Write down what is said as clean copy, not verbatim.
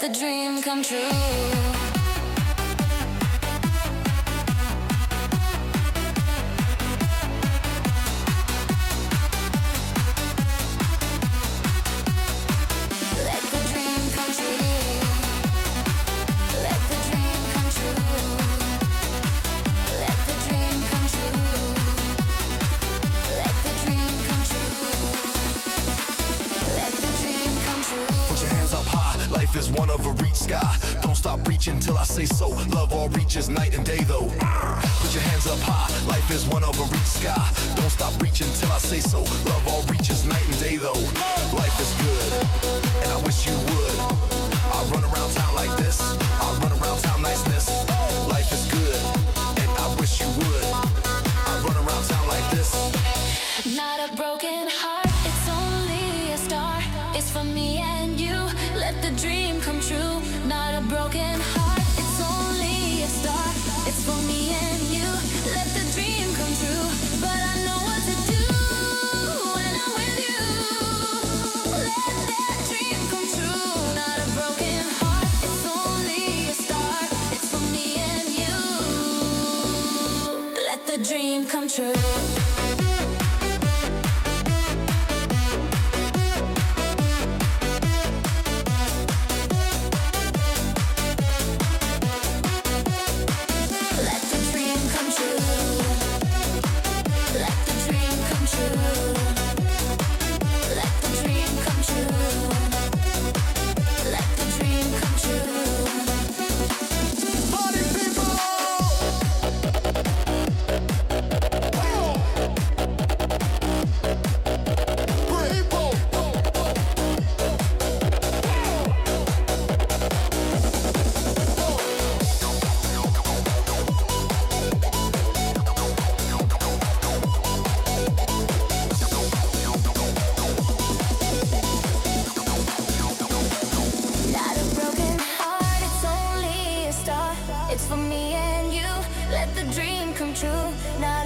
dream come true. Life is one of a reach sky. Don't stop reaching till I say so. Love all reaches night and day though. Put your hands up high. Life is one of a reach sky. Don't stop reaching till I say so. Love all reaches night and day though. Life is good, and I wish you would. I run around town like this. I run around town niceness. Life is good, and I wish you would. I run around town like this. Not a broken heart, it's only a star. It's for me and you. Let the dream come true. Not a broken heart, it's only a star. It's for me and you. Let the dream come true. But I know what to do when I'm with you. Let that dream come true. Not a broken heart, it's only a star. It's for me and you. Let the dream come true. It's for me and you. Let the dream come true. Now